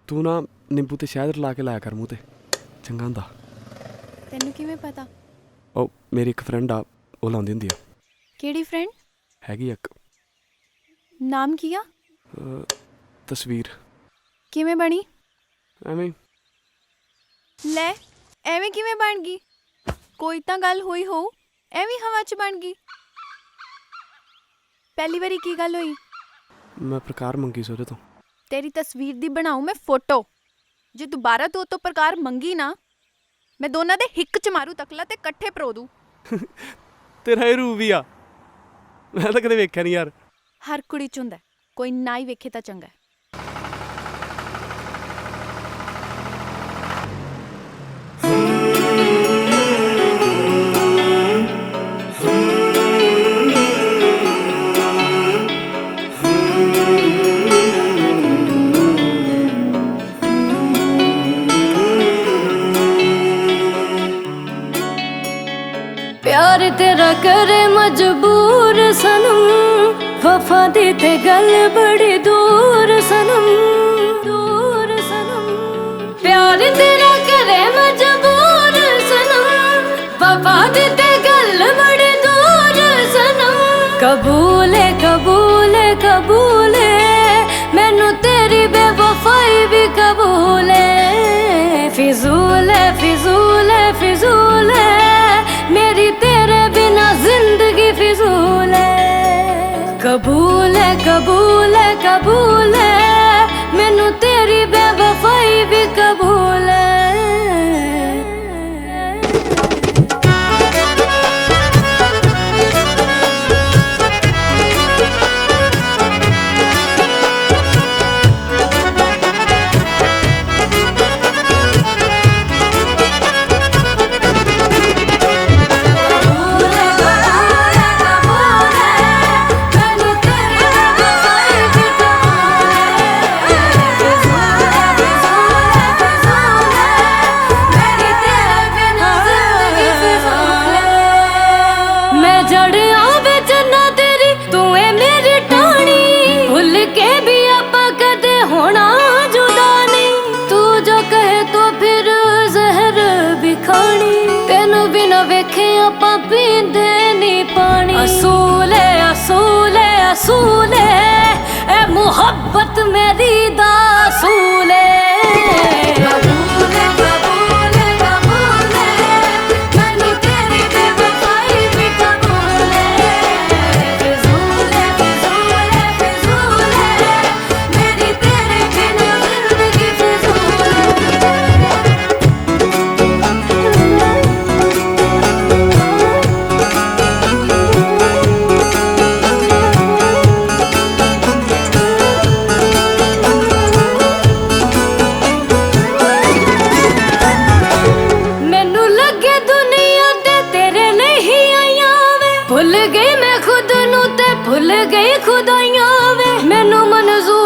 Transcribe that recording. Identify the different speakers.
Speaker 1: तू ना नींबू ते शहद रला के लाया कर मूँह ते चंगा होंदा।
Speaker 2: तैनू किवें पता?
Speaker 1: ओ मेरी एक फ्रेंड आ ओह् लाउंदी होंदी आ।
Speaker 2: केड़ी फ्रेंड?
Speaker 1: हैगी इक
Speaker 2: नाम की आ?
Speaker 1: तस्वीर।
Speaker 2: किवें बनी?
Speaker 1: एवें ही।
Speaker 2: ले एवें किवें बन गई? कोई तां गल होई होऊ, एवें हवा च बन गई। पहली बारी की गल होई?
Speaker 1: मैं प्रकार मंगी सी ओह्दे तो।
Speaker 2: तेरी तस्वीर दी बनाऊं मैं फोटो। जे दोबारा तू तो प्रकार मंगी ना, मैं दोनों दे हिक च मारू तकला ते कट्ठे परो दूं।
Speaker 1: तेरा एह् रूप ही आ, मैं तो कदे वेख्या नहीं यार।
Speaker 2: हर कुड़ी च हुंदा है, कोई ना ही वेखे तां चंगा है।
Speaker 3: प्यार तेरा करे मजबूर सनम, वफा दी ते गल बड़ी दूर सनम, दूर सनम। प्यार तेरा करे मजबूर सनम, वफा दी ते गल बड़ी दूर सनम। कबूल है कबूल है कबूल है, मैनू तेरी बेवफाई भी कबूल है। फिजूल है फिजूल है फिजूल है, मेरी तेरे बिना जिंदगी फिजूल है। कबूल है कबूल है कबूल है, मैनू तेरी बेवफाई भी कबूल है। असूल है असूल है असूल है, ए मुहब्बत मेरी दा असूल है। भुल गई मैं खुद नू ते भुल गई खुदाइयां वे, मैनू मंजूर